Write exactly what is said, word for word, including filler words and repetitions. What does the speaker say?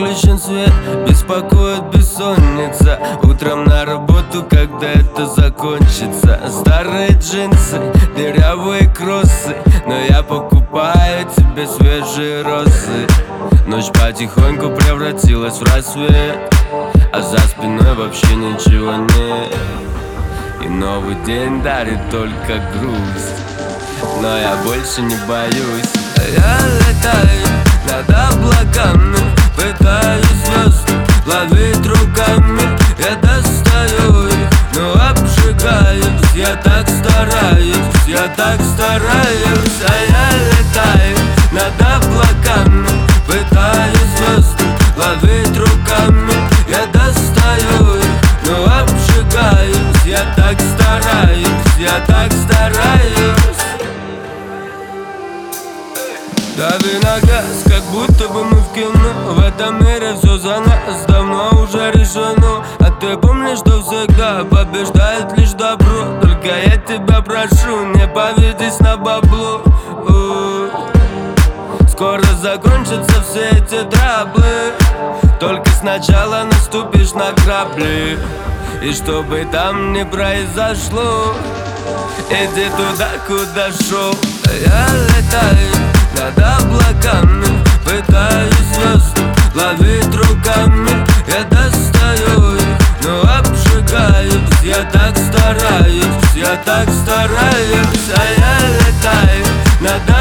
выключен свет, беспокоит бессонница. Утром на работу, когда это закончится. Старые джинсы, дырявые кроссы, но я покупаю тебе свежие розы. Ночь потихоньку превратилась в рассвет, а за спиной вообще ничего нет. И новый день дарит только грусть, но я больше не боюсь. Я летаю над облаками, пытаюсь звезды ловить руками. Я достаю их, но обжигаюсь. Я так стараюсь, я так стараюсь. А я летаю над облаками, пытаюсь звезды ловить руками. Я достаю их, но обжигаюсь. Я так стараюсь, я так стараюсь. Дави на газ, как будто бы мы в кино. В этом мире все за нас давно уже решено. А ты помнишь, что всегда побеждает лишь добро? Только я тебя прошу, не поведись на бабло. Скоро закончатся все эти траблы, только сначала наступишь на грабли. И чтобы там не произошло, иди туда, куда шел. Я летаю над облаками, пытаюсь звезды ловить руками. Я достаю их, но обжигаюсь. Я так стараюсь, я так стараюсь. А я летаю над